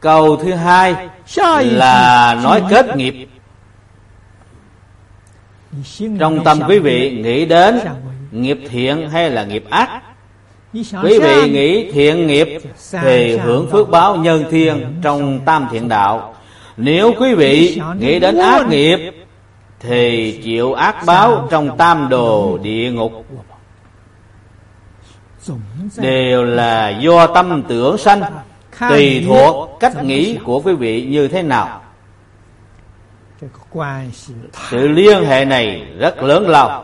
Câu thứ hai là nói kết nghiệp. Trong tâm quý vị nghĩ đến nghiệp thiện hay là nghiệp ác. Quý vị nghĩ thiện nghiệp thì hưởng phước báo nhân thiên trong tam thiện đạo. Nếu quý vị nghĩ đến ác nghiệp thì chịu ác báo trong tam đồ địa ngục. Đều là do tâm tưởng sanh, tùy thuộc cách nghĩ của quý vị như thế nào. Sự liên hệ này rất lớn lao.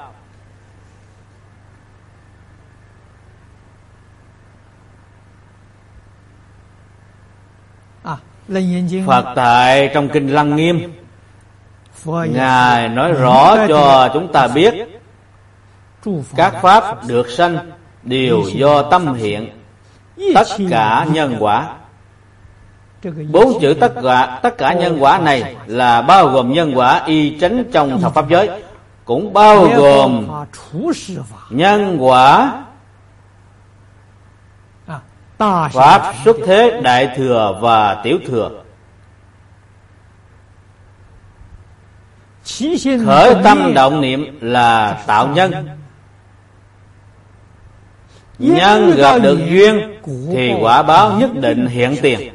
Phật tại trong kinh Lăng Nghiêm, Ngài nói rõ cho chúng ta biết các pháp được sanh đều do tâm hiện, tất cả nhân quả. 4 chữ tất cả nhân quả này là bao gồm nhân quả y chánh trong thập pháp giới, cũng bao gồm nhân quả pháp xuất thế, đại thừa và tiểu thừa. Khởi tâm động niệm là tạo nhân. Nhân gặp được duyên thì quả báo nhất định hiện tiền.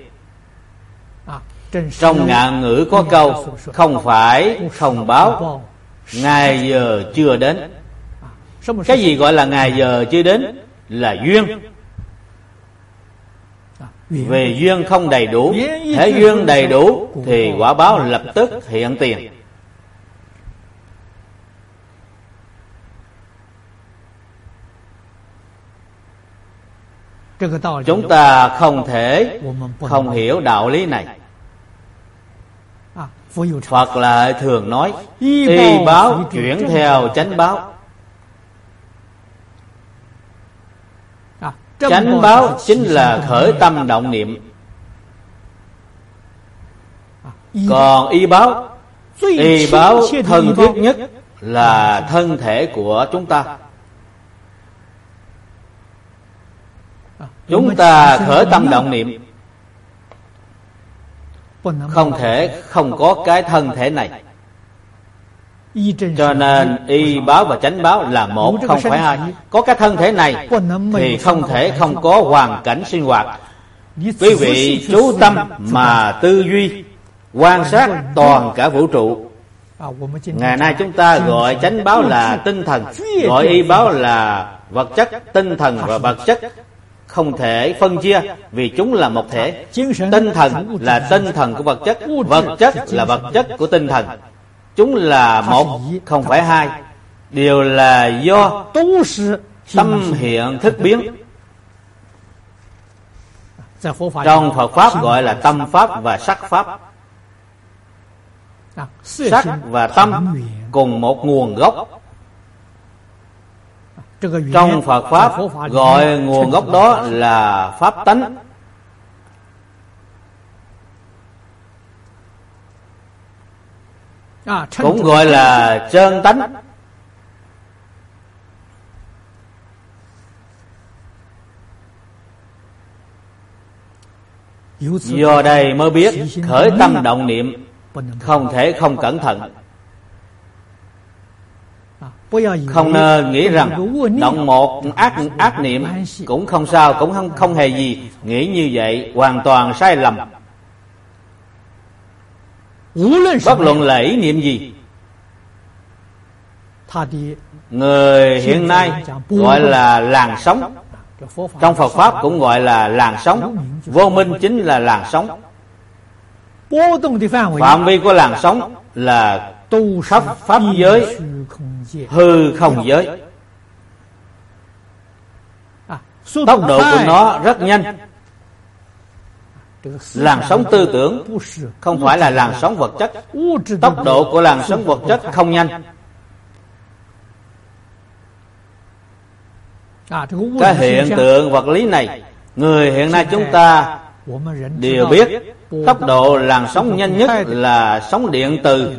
Trong ngạn ngữ có câu không phải không báo, ngày giờ chưa đến. Cái gì gọi là ngày giờ chưa đến? Là duyên. Về duyên không đầy đủ, hễ duyên đầy đủ thì quả báo lập tức hiện tiền. Chúng ta không thể không hiểu đạo lý này. Phật lại thường nói y báo chuyển theo chánh báo. Chánh báo chính là khởi tâm động niệm. Còn y báo thân thiết nhất là thân thể của chúng ta. Chúng ta khởi tâm động niệm, không thể không có cái thân thể này. Cho nên y báo và chánh báo là một, không phải hai. Có cái thân thể này thì không thể không có hoàn cảnh sinh hoạt. Quý vị chú tâm mà tư duy, quan sát toàn cả vũ trụ. Ngày nay chúng ta gọi chánh báo là tinh thần, gọi y báo là vật chất. Tinh thần và vật chất không thể phân chia vì chúng là một thể. Tinh thần là tinh thần của vật chất, vật chất là vật chất của tinh thần. Chúng là một, không phải hai. Đều là do tâm hiện thức biến. Trong Phật Pháp gọi là tâm Pháp và sắc Pháp. Sắc và tâm cùng một nguồn gốc. Trong Phật Pháp gọi nguồn gốc đó là Pháp tánh. Cũng gọi là chân tánh. Do đây mới biết khởi tâm động niệm không thể không cẩn thận. Không nên nghĩ rằng động một ác niệm cũng không sao, cũng không hề gì. Nghĩ như vậy hoàn toàn sai lầm. Bất luận là ý niệm gì, người hiện nay gọi là làn sóng. Trong Phật Pháp cũng gọi là làn sóng. Vô minh chính là làn sóng. Phạm vi của làn sóng là khắp pháp giới, hư không giới. Tốc độ của nó rất nhanh. Làn sóng tư tưởng không phải là làn sóng vật chất. Tốc độ của làn sóng vật chất không nhanh. Cái hiện tượng vật lý này, người hiện nay chúng ta đều biết. Tốc độ làn sóng nhanh nhất là sóng điện từ,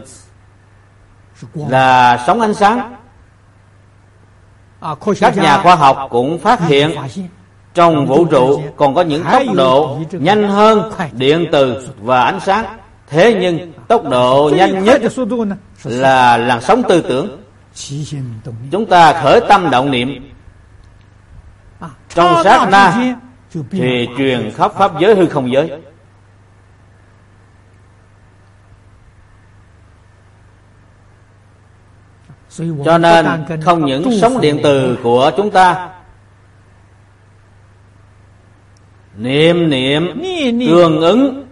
là sóng ánh sáng. Các nhà khoa học cũng phát hiện Trong vũ trụ còn có những tốc độ nhanh hơn điện từ và ánh sáng. Thế nhưng tốc độ nhanh nhất là làn sóng tư tưởng. Chúng ta khởi tâm động niệm, trong sát na thì truyền khắp pháp giới hư không giới. Cho nên không những sóng điện từ của chúng ta niệm tương ứng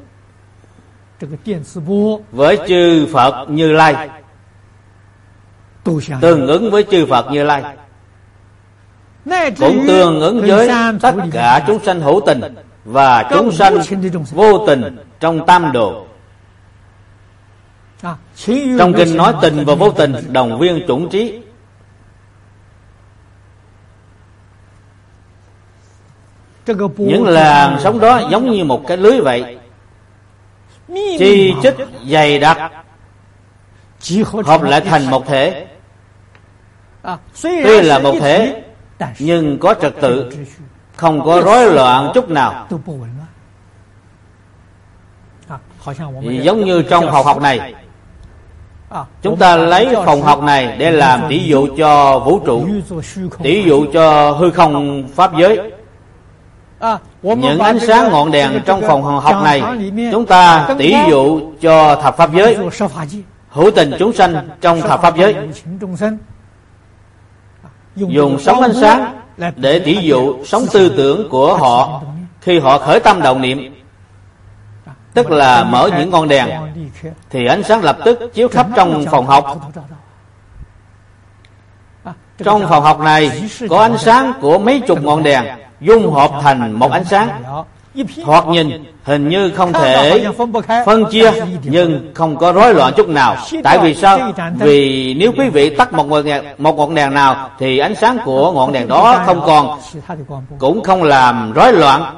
với chư Phật Như Lai, tương ứng với chư Phật Như Lai, cũng tương ứng với tất cả chúng sanh hữu tình và chúng sanh vô tình trong tam độ. Trong kinh nói tình và vô tình đồng viên chủng trí. Những làn sóng đó giống như một cái lưới vậy, chi chít dày đặc, hợp lại thành một thể. Tuy là một thể nhưng có trật tự, không có rối loạn chút nào. Giống như trong phòng học này, chúng ta lấy phòng học này để làm tỷ dụ cho vũ trụ, tỷ dụ cho hư không pháp giới. Những ánh sáng ngọn đèn trong phòng học này chúng ta tỷ dụ cho thập pháp giới, hữu tình chúng sanh trong thập pháp giới. Dùng sóng ánh sáng để tỷ dụ sóng tư tưởng của họ khi họ khởi tâm động niệm, tức là mở những ngọn đèn thì ánh sáng lập tức chiếu khắp trong phòng học. Trong phòng học này có ánh sáng của mấy chục ngọn đèn dung hợp thành một ánh sáng. Thoạt nhìn hình như không thể phân chia, nhưng không có rối loạn chút nào. Tại vì sao? Vì nếu quý vị tắt một ngọn đèn nào thì ánh sáng của ngọn đèn đó không còn, cũng không làm rối loạn,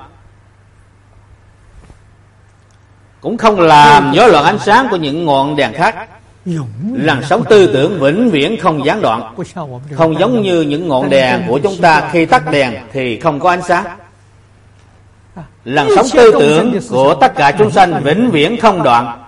cũng không làm rối loạn ánh sáng của những ngọn đèn khác. Làn sóng tư tưởng vĩnh viễn không gián đoạn, không giống như những ngọn đèn của chúng ta khi tắt đèn thì không có ánh sáng. Làn sóng tư tưởng của tất cả chúng sanh vĩnh viễn không đoạn.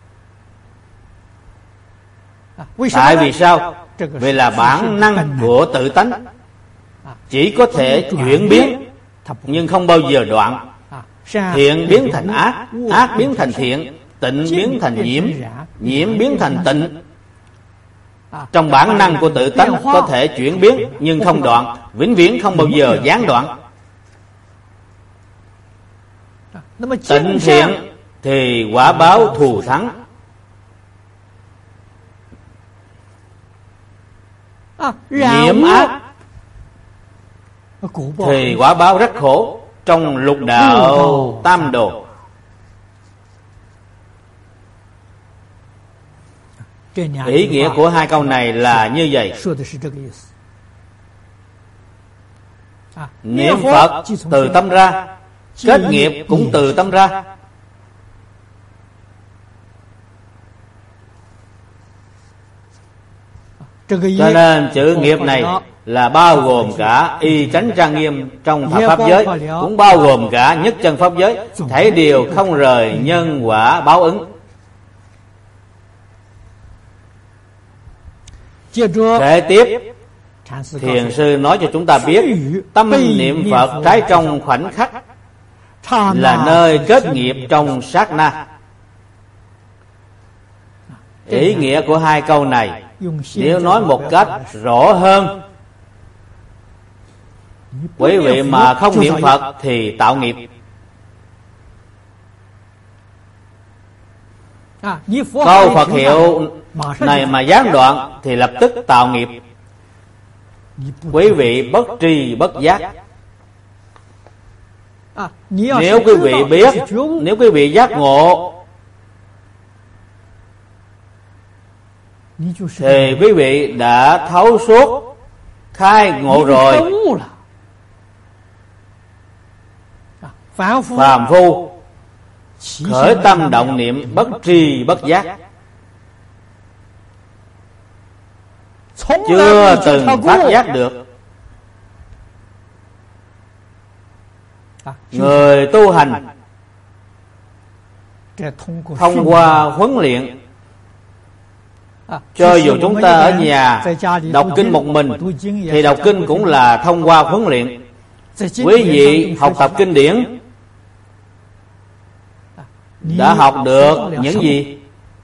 Tại vì sao? Vì là bản năng của tự tánh, chỉ có thể chuyển biến nhưng không bao giờ đoạn. Thiện biến thành ác, ác biến thành thiện, tịnh biến thành nhiễm, nhiễm biến thành tịnh. Trong bản năng của tự tánh có thể chuyển biến nhưng không đoạn, vĩnh viễn không bao giờ gián đoạn. Tịnh thiện thì quả báo thù thắng, nhiễm ác thì quả báo rất khổ trong lục đạo tam đồ. Ý nghĩa của hai câu này là như vậy. Niệm Phật từ tâm ra, kết nghiệp cũng từ tâm ra. Cho nên chữ nghiệp này là bao gồm cả y chánh trang nghiêm trong thập pháp giới, cũng bao gồm cả nhất chân pháp giới, thảy đều không rời nhân quả báo ứng. Kế tiếp, Thiền sư nói cho chúng ta biết tâm niệm Phật trái trong khoảnh khắc là nơi kết nghiệp trong sát na. Ý nghĩa của hai câu này, nếu nói một cách rõ hơn, quý vị mà không niệm Phật thì tạo nghiệp. Câu Phật hiệu này mà gián đoạn thì lập tức tạo nghiệp. Quý vị bất tri bất giác. Nếu quý vị biết, nếu quý vị giác ngộ thì quý vị đã thấu suốt, khai ngộ rồi. Phàm phu khởi tâm động niệm bất tri bất giác, chưa từng phát giác được. Người tu hành thông qua huấn luyện, cho dù chúng ta ở nhà đọc kinh một mình thì đọc kinh cũng là thông qua huấn luyện. Quý vị học tập kinh điển đã học được những gì?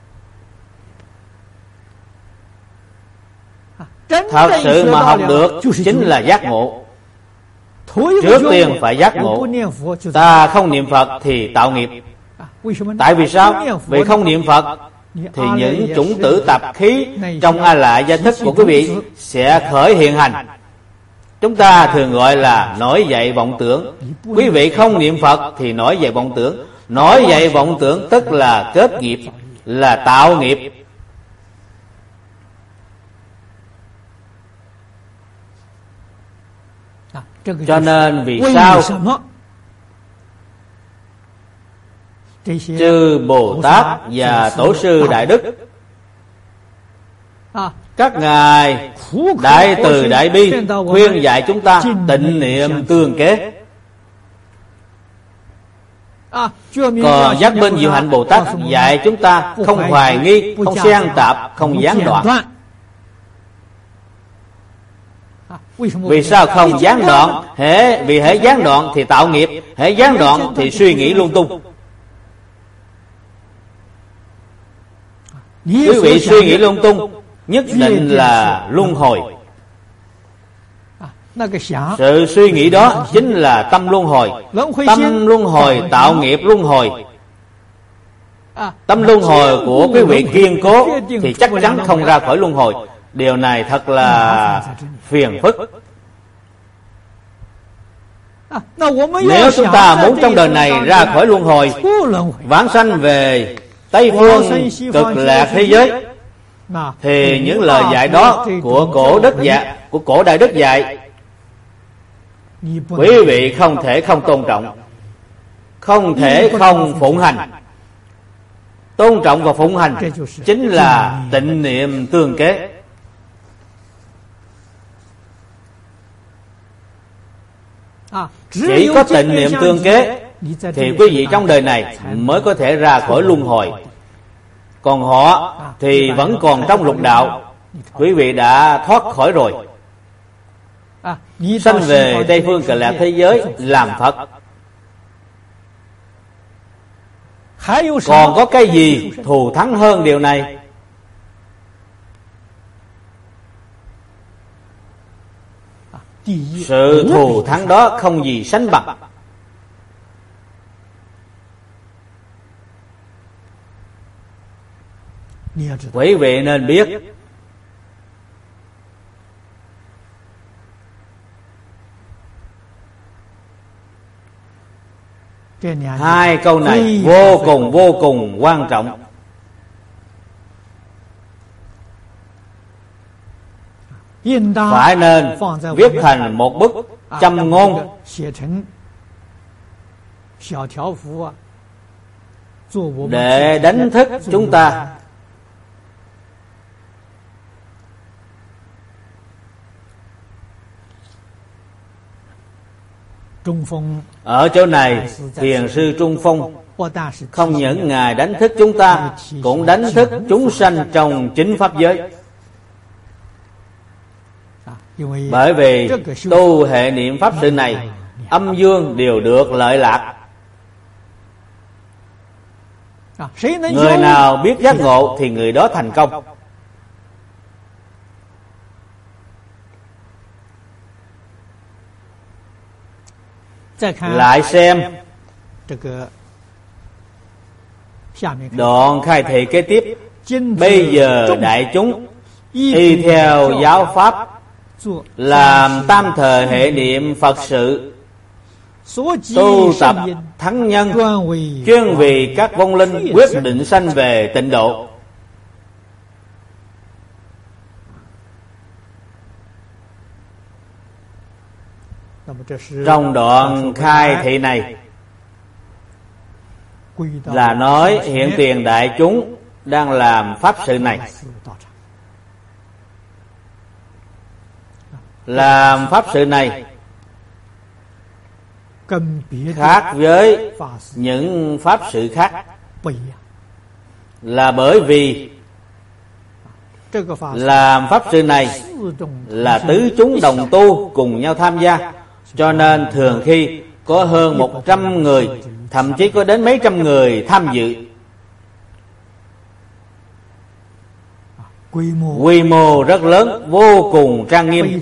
Thật sự mà học được chính là giác ngộ. Trước tiên phải giác ngộ. Ta không niệm Phật thì tạo nghiệp. Tại vì sao? Vì không niệm Phật thì những chủng tử tạp khí trong A Lại gia thức của quý vị sẽ khởi hiện hành. Chúng ta thường gọi là nổi dậy vọng tưởng. Quý vị không niệm Phật thì nổi dậy vọng tưởng. Nổi dậy vọng tưởng tức là kết nghiệp, là tạo nghiệp. Cho nên vì sao chư Bồ Tát và Tổ sư Đại Đức, các ngài Đại Từ Đại Bi khuyên dạy chúng ta tịnh niệm tương kế. Còn Giác Minh Diệu Hạnh Bồ Tát dạy chúng ta không hoài nghi, không xen tạp, không gián đoạn. Vì sao không gián đoạn? Vì hễ gián đoạn thì tạo nghiệp, hễ gián đoạn thì suy nghĩ lung tung. Quý vị suy nghĩ lung tung nhất định là luân hồi. Sự suy nghĩ đó chính là tâm luân hồi. Tâm luân hồi tạo nghiệp luân hồi. Tâm luân hồi của quý vị kiên cố thì chắc chắn không ra khỏi luân hồi. Điều này thật là phiền phức. Nếu chúng ta muốn trong đời này ra khỏi luân hồi, vãng sanh về Tây phương cực lạc thế giới, thì những lời dạy đó của cổ Đại Đức dạy, quý vị không thể không tôn trọng, không thể không phụng hành. Tôn trọng và phụng hành chính là tịnh niệm tương kế. Chỉ có tịnh niệm tương kế thì quý vị trong đời này mới có thể ra khỏi luân hồi. Còn họ thì vẫn còn trong lục đạo. Quý vị đã thoát khỏi rồi, sanh về Tây phương cực lạc thế giới làm Phật. Còn có cái gì thù thắng hơn điều này? Sự thù thắng đó không gì sánh bằng. Quý vị nên biết, hai câu này vô cùng quan trọng. Phải nên viết thành một bức châm ngôn, để đánh thức chúng ta. Ở chỗ này, Thiền sư Trung Phong không những ngài đánh thức chúng ta, cũng đánh thức chúng sanh trong chính pháp giới. Bởi vì tu hệ niệm pháp sự này, âm dương đều được lợi lạc. Người nào biết giác ngộ thì người đó thành công. Lại xem đoạn khai thị kế tiếp. Bây giờ đại chúng y theo giáo pháp, làm tam thời hệ niệm Phật sự, tu tập thắng nhân, chuyên vì các vong linh quyết định sanh về tịnh độ. Trong đoạn khai thị này là nói hiện tiền đại chúng đang làm pháp sự này. Làm pháp sự này khác với những pháp sự khác, là bởi vì làm pháp sự này là tứ chúng đồng tu cùng nhau tham gia, cho nên thường khi có hơn 100 người, thậm chí có đến mấy trăm người tham dự. Quy mô rất lớn, vô cùng trang nghiêm,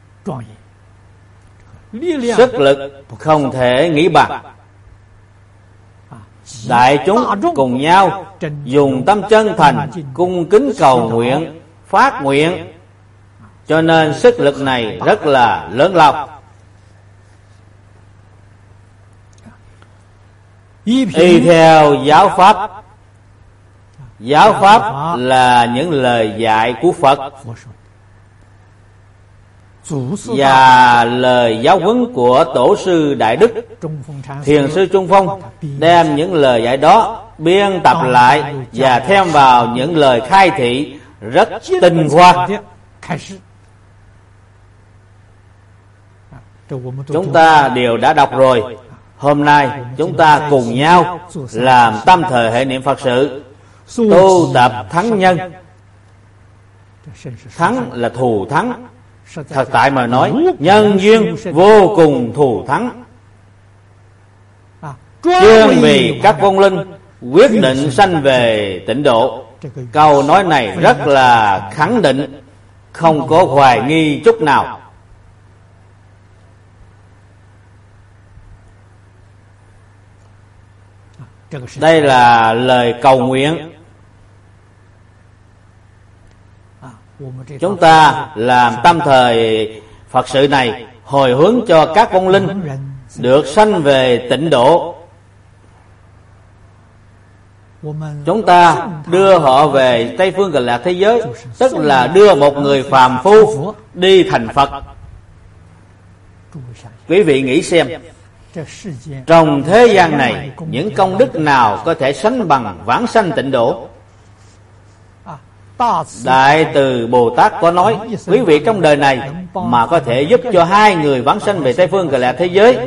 sức lực không thể nghĩ bằng. Đại chúng cùng nhau dùng tâm chân thành cung kính cầu nguyện, phát nguyện, cho nên sức lực này rất là lớn lao. Y theo giáo pháp. Giáo pháp là những lời dạy của Phật và lời giáo huấn của Tổ sư Đại Đức Thiền sư Trung Phong, đem những lời dạy đó biên tập lại và thêm vào những lời khai thị rất tinh hoa. Chúng ta đều đã đọc rồi. Hôm nay chúng ta cùng nhau làm tâm thời hệ niệm Phật sự, tu tập thắng nhân. Thắng là thù thắng. Thật tại mà nói, nhân duyên vô cùng thù thắng. Chuyên vì các vong linh quyết định sanh về tịnh độ. Câu nói này rất là khẳng định, không có hoài nghi chút nào. Đây là lời cầu nguyện. Chúng ta làm tâm thời Phật sự này hồi hướng cho các vong linh được sanh về tịnh độ. Chúng ta đưa họ về Tây Phương Cực Lạc thế giới, tức là đưa một người phàm phu đi thành Phật. Quý vị nghĩ xem, trong thế gian này những công đức nào có thể sánh bằng vãng sanh tịnh độ? Đại Từ Bồ Tát có nói, quý vị trong đời này mà có thể giúp cho 2 người vãng sanh về Tây Phương Cực Lạc thế giới,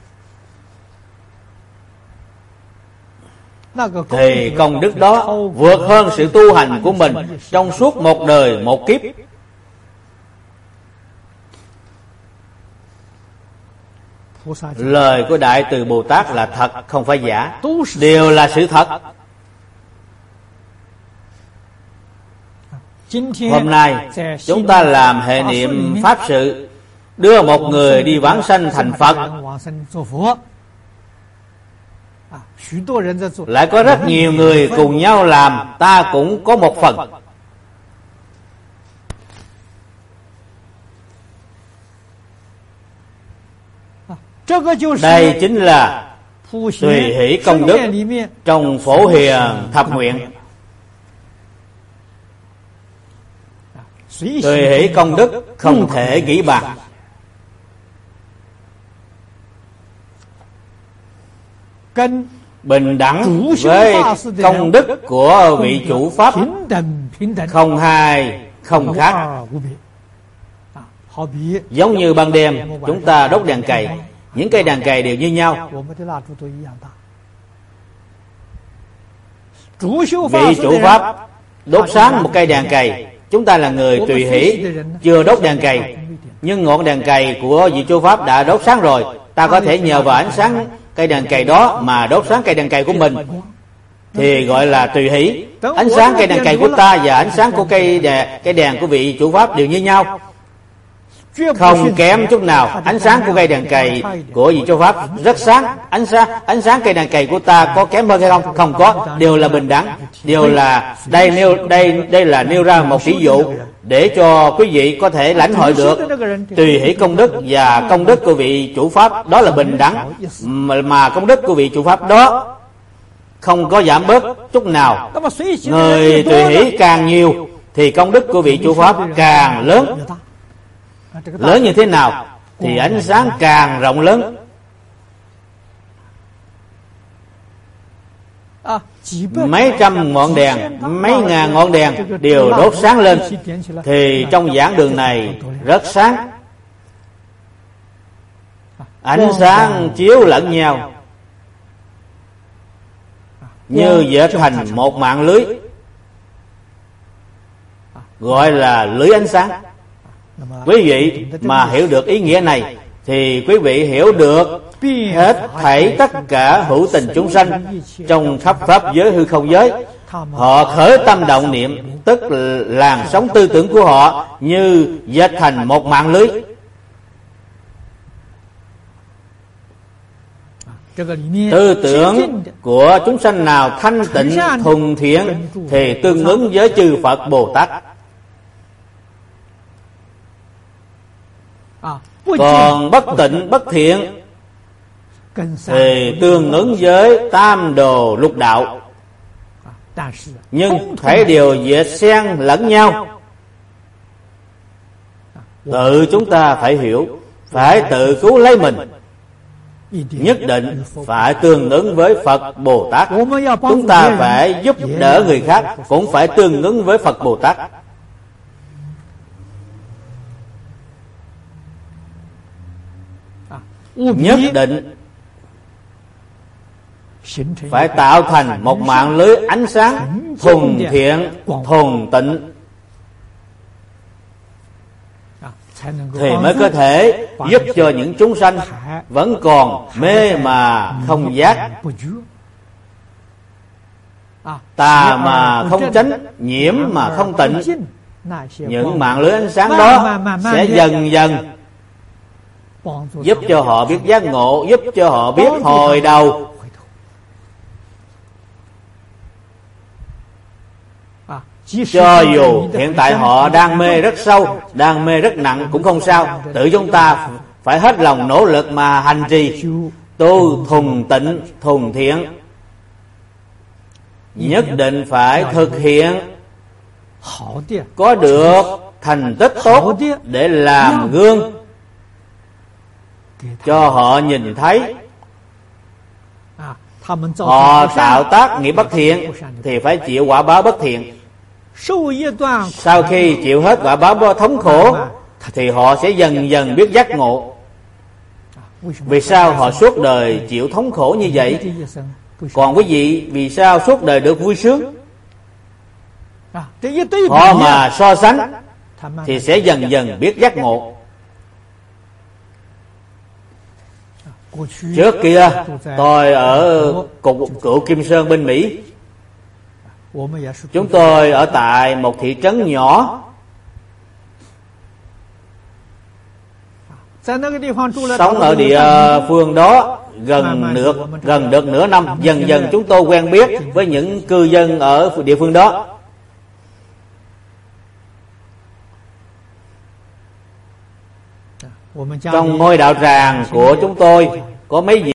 thì công đức đó vượt hơn sự tu hành của mình trong suốt một đời một kiếp. Lời của Đại Từ Bồ Tát là thật, không phải giả, đều là sự thật. Hôm nay chúng ta làm hệ niệm pháp sự, đưa một người đi vãng sanh thành Phật, lại có rất nhiều người cùng nhau làm, ta cũng có một phần. Đây chính là tùy hỷ công đức trong Phổ Hiền Thập Nguyện. Tùy hỷ công đức không thể nghĩ bàn. Bình đẳng với công đức của vị chủ pháp, không hai không khác. Giống như ban đêm chúng ta đốt đèn cầy, những cây đèn cầy đều như nhau. Vị chủ pháp đốt sáng một cây đèn cầy, chúng ta là người tùy hỷ chưa đốt đèn cầy, nhưng ngọn đèn cầy của vị chủ pháp đã đốt sáng rồi, ta có thể nhờ vào ánh sáng cây đèn cầy đó mà đốt sáng cây đèn cầy của mình, thì gọi là tùy hỷ. Ánh sáng cây đèn cầy của ta và ánh sáng của cây đèn của vị chủ pháp đều như nhau, không kém chút nào. Ánh sáng của cây đèn cầy của vị chủ pháp rất sáng, ánh sáng cây đèn cầy của ta có kém hơn hay không? Không có, đều là bình đẳng. Đều là đây là nêu ra một ví dụ để cho quý vị có thể lãnh hội được tùy hỷ công đức và công đức của vị chủ pháp đó là bình đẳng, mà công đức của vị chủ pháp đó không có giảm bớt chút nào. Người tùy hỷ càng nhiều thì công đức của vị chủ pháp càng lớn. Lớn như thế nào thì ánh sáng càng rộng lớn. Mấy trăm ngọn đèn, mấy ngàn ngọn đèn đều đốt sáng lên, thì trong giảng đường này rất sáng. Ánh sáng chiếu lẫn nhau như dệt thành một mạng lưới, gọi là lưới ánh sáng. Quý vị mà hiểu được ý nghĩa này thì quý vị hiểu được hết thảy tất cả hữu tình chúng sanh trong khắp pháp giới hư không giới. Họ khởi tâm động niệm, tức làn sóng tư tưởng của họ như dệt thành một mạng lưới. Tư tưởng của chúng sanh nào thanh tịnh thuần thiện thì tương ứng với chư Phật Bồ Tát. Còn bất tịnh bất thiện thì tương ứng với tam đồ lục đạo. Nhưng thể đều dệt xen lẫn nhau. Tự chúng ta phải hiểu, phải tự cứu lấy mình. Nhất định phải tương ứng với Phật Bồ Tát. Chúng ta phải giúp đỡ người khác cũng phải tương ứng với Phật Bồ Tát. Nhất định phải tạo thành một mạng lưới ánh sáng thuần thiện, thuần tịnh, thì mới có thể giúp cho những chúng sanh vẫn còn mê mà không giác, tà mà không chánh, nhiễm mà không tịnh. Những mạng lưới ánh sáng đó sẽ dần dần giúp cho họ biết giác ngộ, giúp cho họ biết hồi đầu. Cho dù hiện tại họ đang mê rất sâu, đang mê rất nặng cũng không sao. Tự chúng ta phải hết lòng nỗ lực mà hành trì, tu thuần tịnh, thuần thiện. Nhất định phải thực hiện có được thành tích tốt để làm gương cho họ nhìn thấy. Họ tạo tác nghiệp bất thiện thì phải chịu quả báo bất thiện. Sau khi chịu hết quả báo thống khổ thì họ sẽ dần dần biết giác ngộ. Vì sao họ suốt đời chịu thống khổ như vậy? Còn quý vị vì sao suốt đời được vui sướng? Họ mà so sánh thì sẽ dần dần biết giác ngộ. Trước kia tôi ở cục Cựu Kim Sơn bên Mỹ. Chúng tôi ở tại một thị trấn nhỏ, sống ở địa phương đó gần được nửa năm. Dần dần chúng tôi quen biết với những cư dân ở địa phương đó. Trong ngôi đạo tràng của chúng tôi có mấy vị